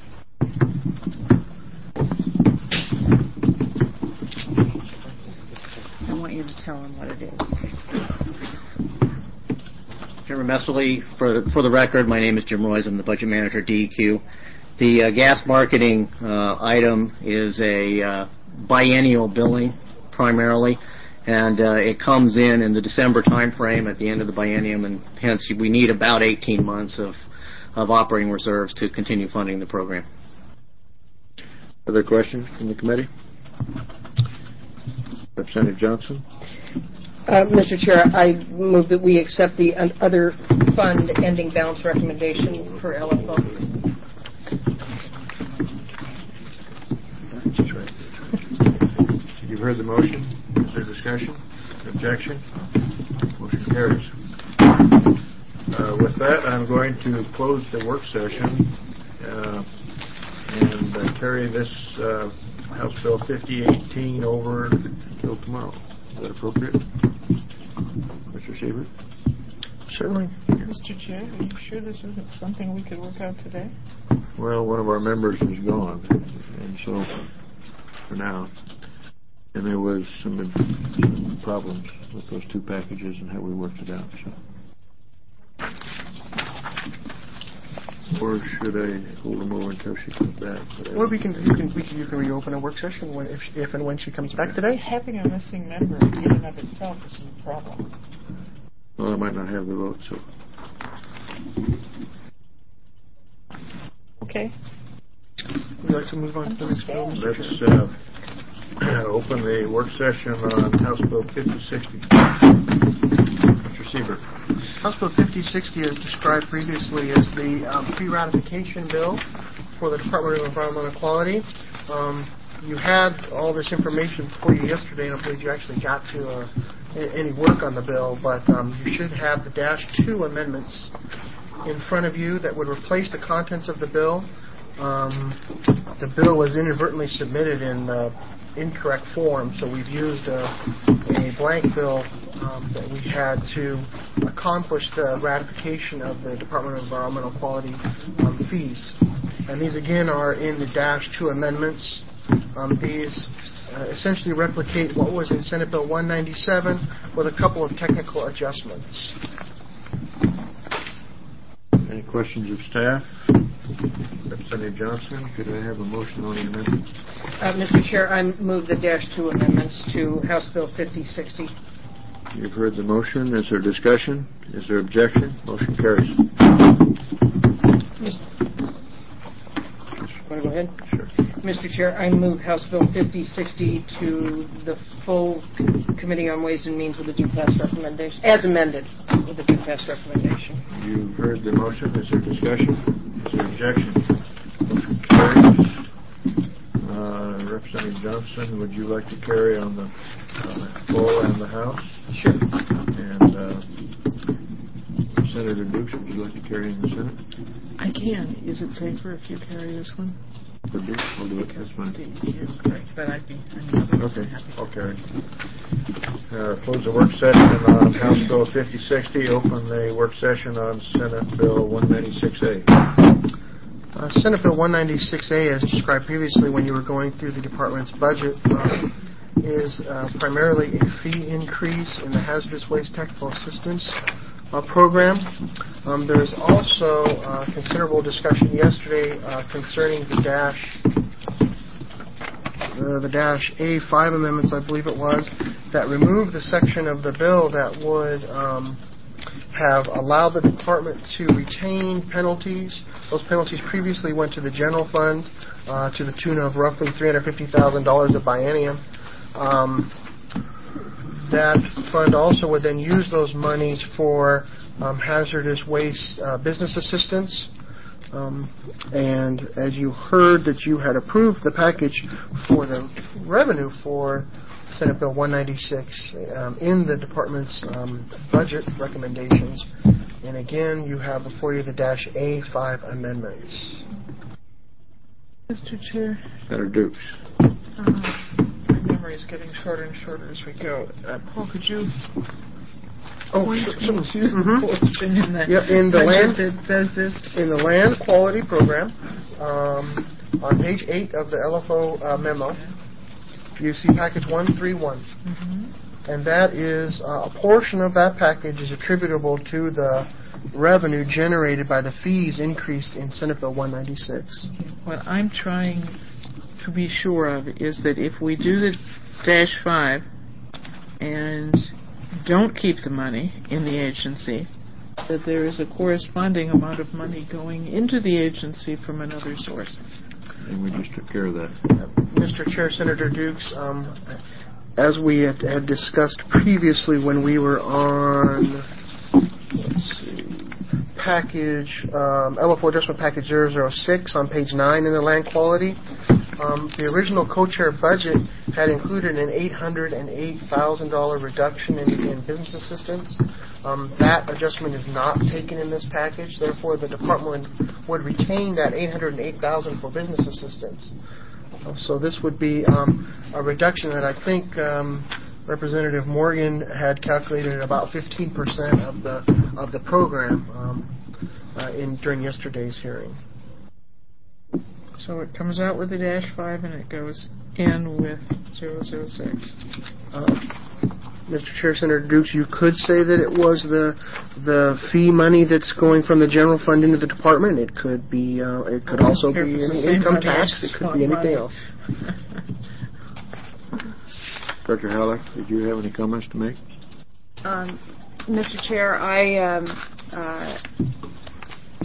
I want you to tell him what it is. Chairman Messerly, for the record, my name is Jim Royce. I'm the budget manager at DEQ. The gas marketing item is a biennial billing primarily, and it comes in the December time frame at the end of the biennium, and hence we need about 18 months of operating reserves to continue funding the program. Other questions from the committee? Representative Johnson. Mr. Chair, I move that we accept the other fund ending balance recommendation for LFO. You've heard the motion. Is there discussion? Objection? Motion carries. With that, I'm going to close the work session and carry this House Bill 5018 over until tomorrow. Is that appropriate? Mr. Siebert? Certainly. Mr. Chair, are you sure this isn't something we could work out today? Well, one of our members is gone, and so for now. And there was some problems with those two packages and how we worked it out. So. Or should I hold them over until she comes back? Or you can reopen a work session if and when she comes back today. Having a missing member in and of itself is a problem. Well, I might not have the vote, so. Okay. you like to move on to this bill, Mr. Let's Chair? open the work session on House Bill 5060. Mr. Seaver. House Bill 5060, as described previously, is the pre-ratification bill for the Department of Environmental Quality. You had all this information before you yesterday. I don't believe you actually got to any work on the bill, but you should have the -2 amendments in front of you that would replace the contents of the bill. The bill was inadvertently submitted in the incorrect form, so we've used a blank bill that we had to accomplish the ratification of the Department of Environmental Quality fees. And these, again, are in the -2 amendments. These essentially replicate what was in Senate Bill 197 with a couple of technical adjustments. Any questions of staff? Representative Johnson, could I have a motion on the amendment? Mr. Chair, I move the -2 amendments to House Bill 5060. You've heard the motion. Is there discussion? Is there objection? Motion carries. Want to go ahead? Sure. Mr. Chair, I move House Bill 5060 to the full Committee on Ways and Means with a due-pass recommendation, as amended with a due-pass recommendation. You've heard the motion. Is there discussion? Is there objection? Motion carries. Representative Johnson, would you like to carry on the full and the House? Sure. And Senator Dukes, would you like to carry in the Senate? I can. Is it safer if you carry this one? We'll do it. That's fine. Okay, but Okay, I'll carry. Close the work session on House Bill 5060. Open the work session on Senate Bill 196A. Senate Bill 196A, as described previously when you were going through the department's budget, is primarily a fee increase in the hazardous waste technical assistance program. There's also considerable discussion yesterday concerning the -A5 amendments, I believe it was, that removed the section of the bill that would have allowed the department to retain penalties. Those penalties previously went to the general fund to the tune of roughly $350,000 a biennium. That fund also would then use those monies for hazardous waste business assistance. And as you heard that you had approved the package for the revenue for Senate Bill 196 in the department's budget recommendations. And again, you have before you the -A5 amendments. Mr. Chair. Senator Dukes. My memory is getting shorter and shorter as we go. Paul, could you point to the portion in the in the land that says this? In the land quality program, on page 8 of the LFO memo, you see package 131. And that is a portion of that package is attributable to the revenue generated by the fees increased in Senate Bill 196. What I'm trying to be sure of is that if we do the -5 and don't keep the money in the agency, that there is a corresponding amount of money going into the agency from another source. And we just took care of that. Mr. Chair, Senator Dukes, as we had discussed previously when we were on, package, LFO Adjustment Package 006 on page 9 in the land quality, the original co-chair budget had included an $808,000 reduction in business assistance. That adjustment is not taken in this package. Therefore, the department would retain that $808,000 for business assistance. So this would be a reduction that I think Representative Morgan had calculated at about 15% of the program during yesterday's hearing. So it comes out with the -5 and it goes in with 006. Mr. Chair, Senator Dukes, you could say that it was the fee money that's going from the general fund into the department. It could be. It could also be an income tax. It could be anything else. Dr. Halleck, did you have any comments to make?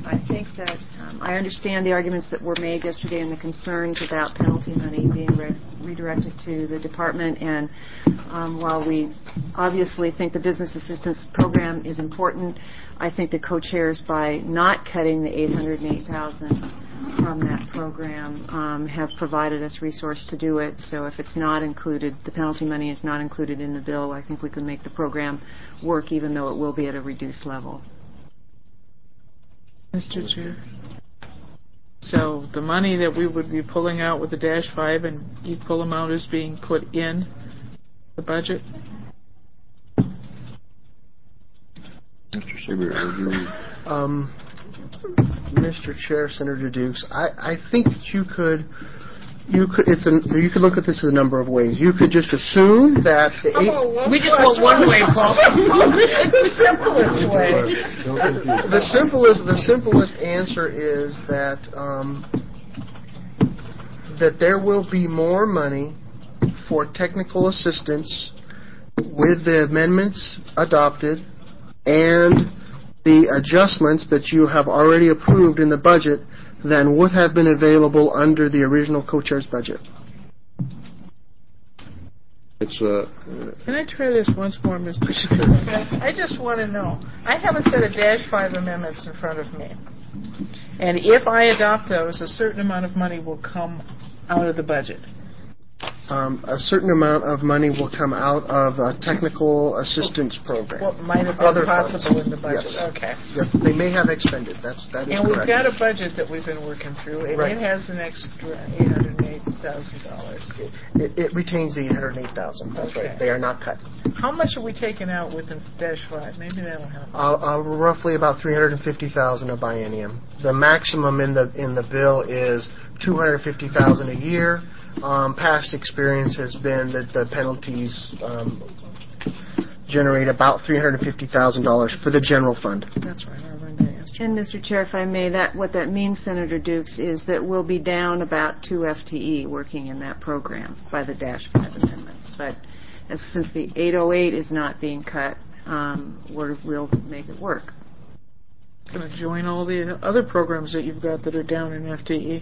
I think that I understand the arguments that were made yesterday and the concerns about penalty money being redirected to the department. And while we obviously think the business assistance program is important, I think the co-chairs, by not cutting the $808,000 from that program, have provided us resource to do it. So if it's not included, the penalty money is not included in the bill, I think we can make the program work, even though it will be at a reduced level. Mr. Chair. So the money that we would be pulling out with the Dash 5 and equal amount is being put in the budget? Mr. Siebert, would you... Mr. Chair, Senator Dukes, I think that you could look at this in a number of ways. You could just assume that we just want one way, Paul. The simplest way. The simplest answer is that that there will be more money for technical assistance with the amendments adopted and the adjustments that you have already approved in the budget than would have been available under the original co-chair's budget. Can I try this once more, Mr. Chair? I just want to know. I have a set of Dash 5 amendments in front of me. And if I adopt those, a certain amount of money will come out of the budget. A certain amount of money will come out of a technical assistance program. What might have been possible in the budget. Yes. Okay. Yes, they may have expended. That is correct. And we've got a budget that we've been working through, and right. It has an extra $808,000. It retains the $808,000. That's okay. Right. They are not cut. How much are we taking out with the Dash 5? Maybe that'll help. Roughly about $350,000 a biennium. The maximum in the bill is $250,000 a year. Past experience has been that the penalties generate about $350,000 for the general fund. That's right. And Mr. Chair, if I may, what that means, Senator Dukes, is that we'll be down about 2 FTE working in that program by the Dash 5 amendments. But since the 808 is not being cut, we'll make it work. Going to join all the other programs that you've got that are down in FTE.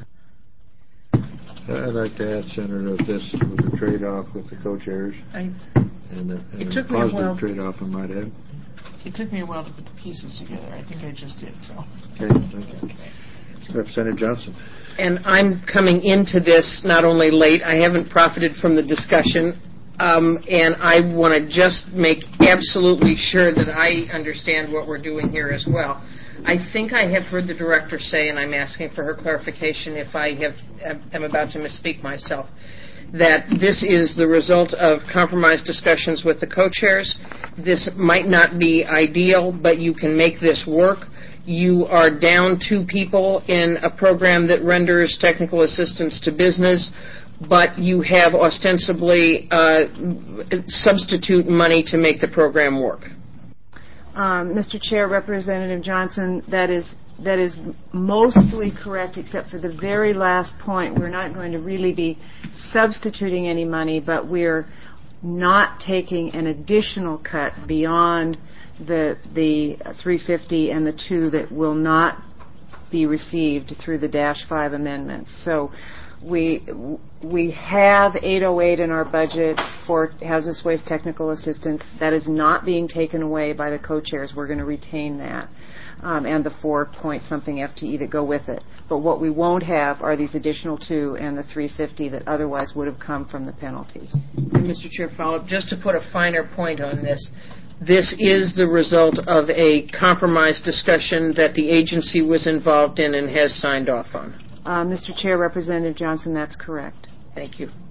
I'd like to add, Senator, that this was a trade-off with the co-chairs. And a positive trade-off, I might add. It took me a while to put the pieces together. I think I just did, so. Okay, thank you. Okay. Representative Johnson. And I'm coming into this not only late, I haven't profited from the discussion, and I want to just make absolutely sure that I understand what we're doing here as well. I think I have heard the director say, and I'm asking for her clarification if I am about to misspeak myself, that this is the result of compromise discussions with the co-chairs. This might not be ideal, but you can make this work. You are down 2 people in a program that renders technical assistance to business, but you have ostensibly substitute money to make the program work. Mr. Chair, Representative Johnson, that is mostly correct, except for the very last point. We're not going to really be substituting any money, but we're not taking an additional cut beyond the 350 and the 2 that will not be received through the Dash 5 amendments. So we have 808 in our budget for hazardous waste technical assistance. That is not being taken away by the co-chairs. We're going to retain that. And the 4-point-something FTE that go with it. But what we won't have are these additional 2 and the 350 that otherwise would have come from the penalties. And Mr. Chair, follow-up, just to put a finer point on this, this is the result of a compromise discussion that the agency was involved in and has signed off on. Mr. Chair, Representative Johnson, that's correct. Thank you.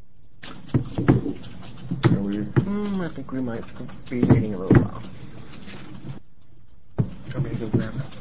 I think we might be waiting a little while. Want me to go grab that?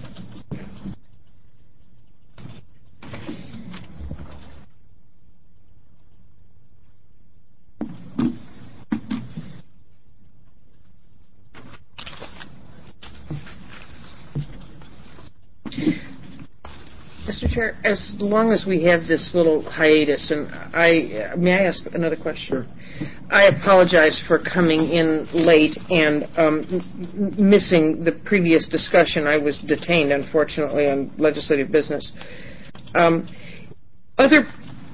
Mr. Chair, as long as we have this little hiatus, and may I ask another question? Sure. I apologize for coming in late and missing the previous discussion. I was detained, unfortunately, on legislative business. Other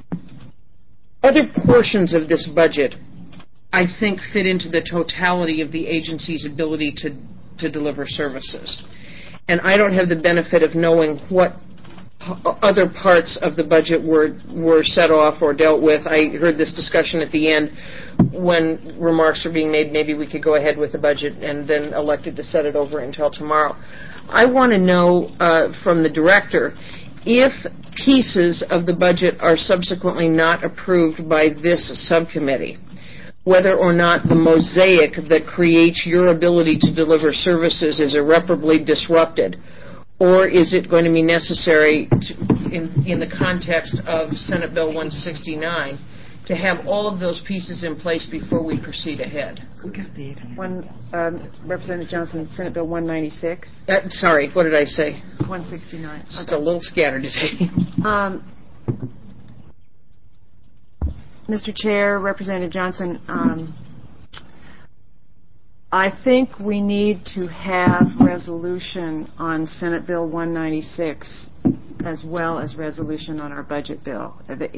portions of this budget, I think, fit into the totality of the agency's ability to deliver services. And I don't have the benefit of knowing what other parts of the budget were set off or dealt with. I heard this discussion at the end when remarks were being made, maybe we could go ahead with the budget, and then elected to set it over until tomorrow. I want to know from the director if pieces of the budget are subsequently not approved by this subcommittee, whether or not the mosaic that creates your ability to deliver services is irreparably disrupted, or is it going to be necessary in the context of Senate Bill 169 to have all of those pieces in place before we proceed ahead? Representative Johnson, Senate Bill 196. Sorry, what did I say? 169. Just a little scattered today. Mr. Chair, Representative Johnson, I think we need to have resolution on Senate Bill 196 as well as resolution on our budget bill.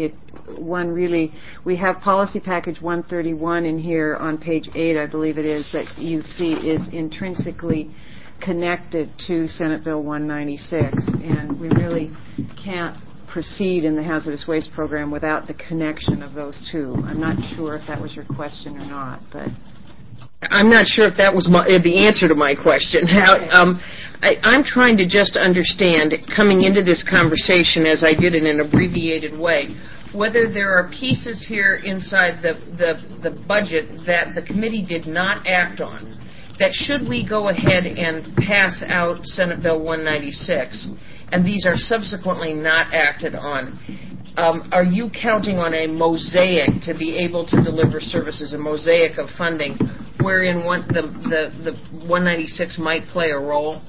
We have policy package 131 in here on page 8, I believe it is, that you see is intrinsically connected to Senate Bill 196, and we really can't proceed in the hazardous waste program without the connection of those two. I'm not sure if that was your question or not, but I'm not sure if that was the answer to my question. I'm trying to just understand, coming into this conversation as I did in an abbreviated way, whether there are pieces here inside the budget that the committee did not act on, that should we go ahead and pass out Senate Bill 196, and these are subsequently not acted on, are you counting on a mosaic to be able to deliver services, a mosaic of funding, wherein the 196 might play a role?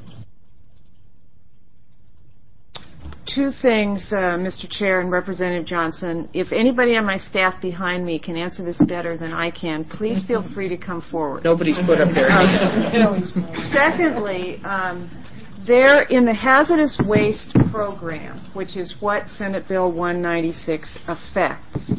Two things, Mr. Chair and Representative Johnson. If anybody on my staff behind me can answer this better than I can, please feel free to come forward. Nobody's put up there. Secondly, there in the hazardous waste program, which is what Senate Bill 196 affects,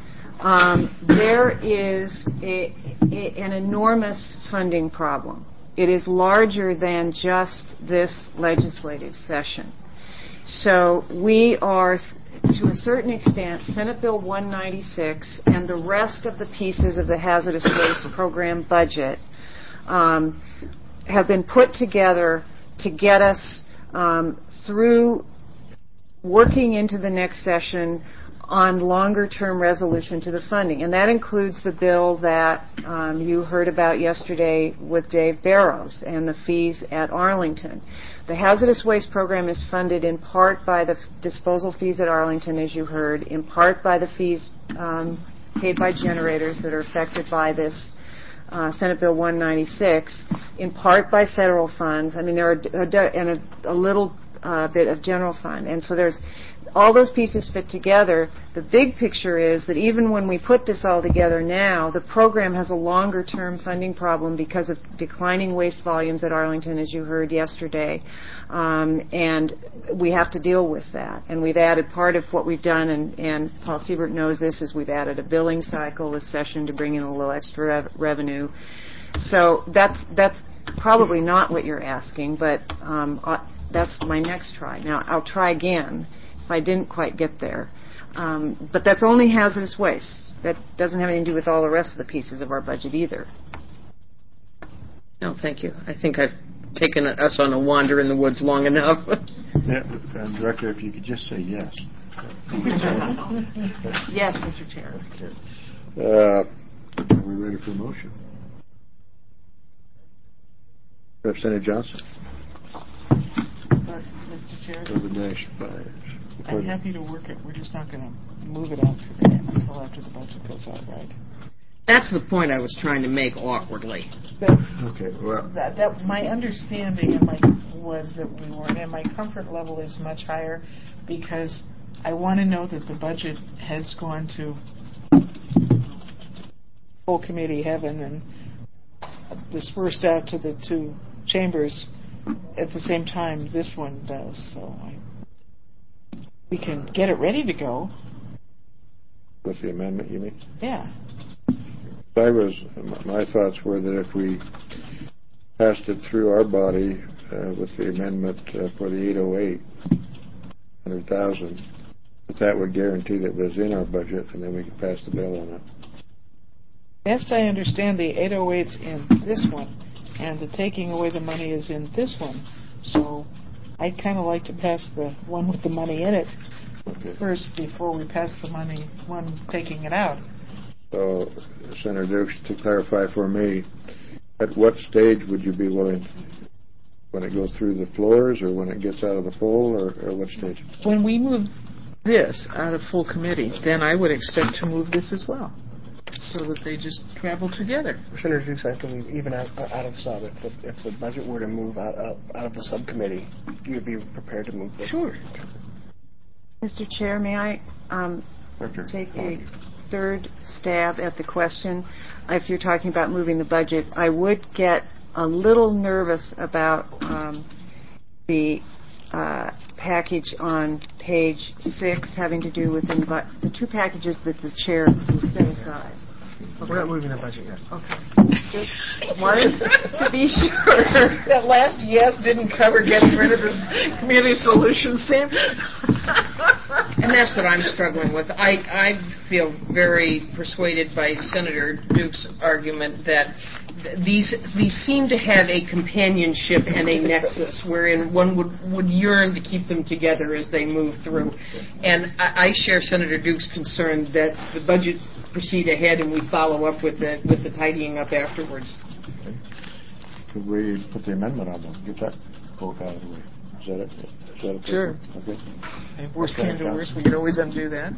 there is an enormous funding problem. It is larger than just this legislative session. So we are, to a certain extent, Senate Bill 196 and the rest of the pieces of the hazardous waste program budget have been put together to get us through working into the next session on longer-term resolution to the funding. And that includes the bill that you heard about yesterday with Dave Barrows and the fees at Arlington. The hazardous waste program is funded in part by the disposal fees at Arlington, as you heard, in part by the fees paid by generators that are affected by this Senate Bill 196, in part by federal funds. I mean, there are a little bit of general fund. And so there's all those pieces fit together. The big picture is that even when we put this all together now, the program has a longer-term funding problem because of declining waste volumes at Arlington, as you heard yesterday. And we have to deal with that. And we've added part of what we've done, and Paul Siebert knows this, is we've added a billing cycle this session to bring in a little extra revenue. So that's probably not what you're asking, but that's my next try. Now, I'll try again if I didn't quite get there. But that's only hazardous waste. That doesn't have anything to do with all the rest of the pieces of our budget either. No, thank you. I think I've taken us on a wander in the woods long enough. Yeah, Director, if you could just say yes. Yes, Mr. Chair. Are we ready for a motion? Representative Johnson. Mr. Chair, For the dash five. I'm happy to work it. We're just not going to move it out today until after the budget goes out, right? That's the point I was trying to make awkwardly. Okay, well. That my understanding was that we weren't, and my comfort level is much higher because I want to know that the budget has gone to full committee heaven and dispersed out to the two chambers at the same time this one does. So we can get it ready to go. With the amendment, you mean? Yeah. My thoughts were that if we passed it through our body with the amendment for the 808, 100,000, that would guarantee that it was in our budget, and then we could pass the bill on it. Best I understand, the 808's in this one, and the taking away the money is in this one. So I'd kind of like to pass the one with the money in it first before we pass the money, one taking it out. So, Senator Dukes, to clarify for me, at what stage would you be willing, when it goes through the floors or when it gets out of the full, or what stage? When we move this out of full committee, then I would expect to move this as well, so that they just travel together. Senator Dukes, I can even out of sub. If the budget were to move out of the subcommittee, you'd be prepared to move this? Sure. Mr. Chair, may I take a third stab at the question? If you're talking about moving the budget, I would get a little nervous about the package on page 6 having to do with the two packages that the chair set aside. Okay. We're not moving the budget yet. Okay. Just wanted to be sure. That last yes didn't cover getting rid of this community solutions team. And that's what I'm struggling with. I feel very persuaded by Senator Duke's argument that these seem to have a companionship and a nexus wherein one would yearn to keep them together as they move through. And I share Senator Duke's concern that the budget proceed ahead and we follow up with the tidying up afterwards. Okay. Could we put the amendment on them? Get that vote out of the way. Is that it? Sure. Okay. If worse came to worse, we could always undo that.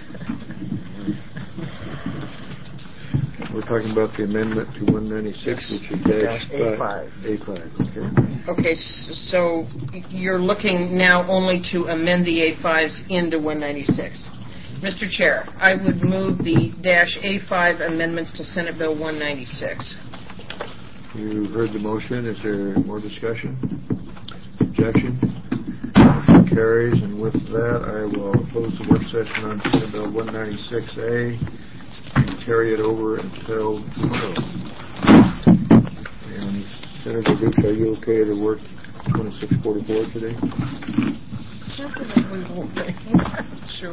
We're talking about the amendment to 196, which is dash A5. A5, okay. Okay, so you're looking now only to amend the A5s into 196. Mr. Chair, I would move the dash A5 amendments to Senate Bill 196. You heard the motion. Is there more discussion? Objection? Motion carries. And with that, I will close the work session on Senate Bill 196A and carry it over until tomorrow. And Senator Dukes, are you okay to work 2644 today? Sure.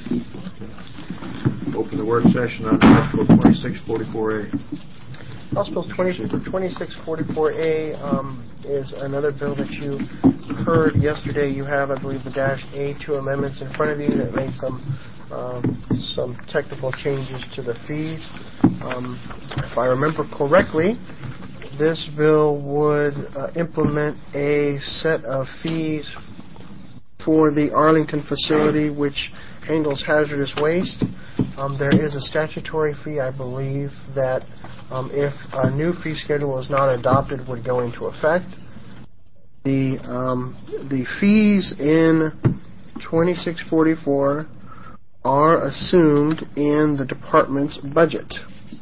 Open the work session on House Bill 2644A. House Bill 2644A is another bill that you heard yesterday. You have, I believe, the dash A2 amendments in front of you that make some technical changes to the fees. If I remember correctly, this bill would implement a set of fees for the Arlington facility, which handles hazardous waste. There is a statutory fee, I believe, that if a new fee schedule is not adopted, would go into effect. The fees in 2644 are assumed in the department's budget.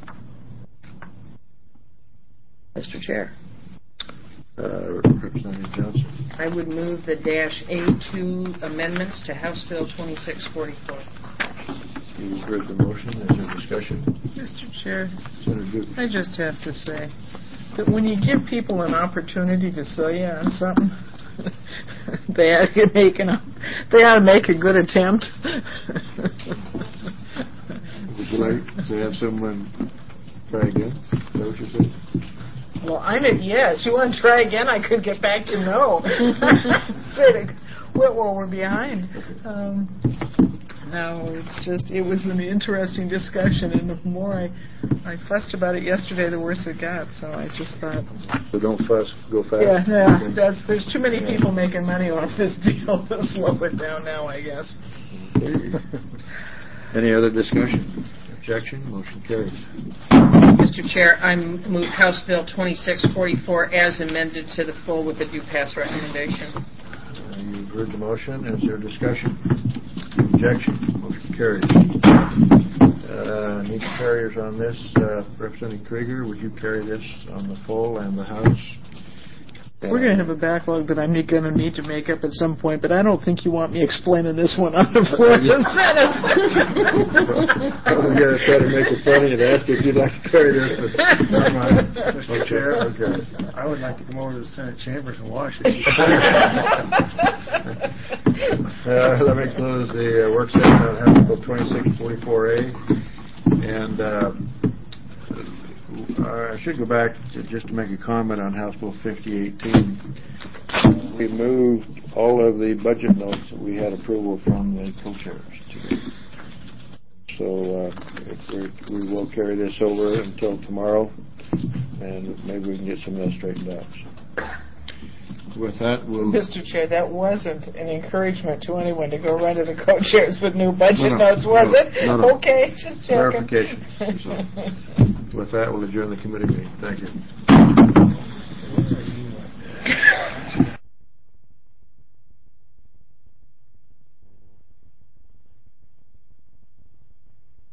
Mr. Chair. Representative Johnson. I would move the dash A2 amendments to House Bill 2644. You heard the motion. Is there discussion? Mr. Chair, Senator Duke. I just have to say that when you give people an opportunity to sell you on something, they ought to make a good attempt. Would you like to have someone try again? Is that what you said? Well, I'm at yes. You want to try again? I could get back to no. Well, we're behind. No, it was an interesting discussion, and the more I fussed about it yesterday, the worse it got. So I just thought. So don't fuss, go fast. Yeah. There's too many people making money off this deal. To slow it down now, I guess. Any other discussion? Objection? Motion carries. Mr. Chair, I move House Bill 2644 as amended to the full with a due pass recommendation. You've heard the motion. Is there discussion? Objection? Motion carries. Need carriers on this. Representative Krieger, would you carry this on the full and the House? We're going to have a backlog that I'm going to need to make up at some point, but I don't think you want me explaining this one on the floor of the Senate. I'm going to try to make it funny and ask if you'd like to carry this, but never mind. Mr. Chair, Okay. I would like to come over to the Senate chambers and watch it. Let me close the work session on House Bill 2644A. And I should go back just to make a comment on House Bill 5018. We moved all of the budget notes that we had approval from the co-chairs today. So we will carry this over until tomorrow, and maybe we can get some of that straightened out. So with that, we'll... Mr. Chair, that wasn't an encouragement to anyone to go run to the co-chairs with new budget notes, was it? No. Okay, just checking. Clarification. So, with that, we'll adjourn the committee meeting. Thank you.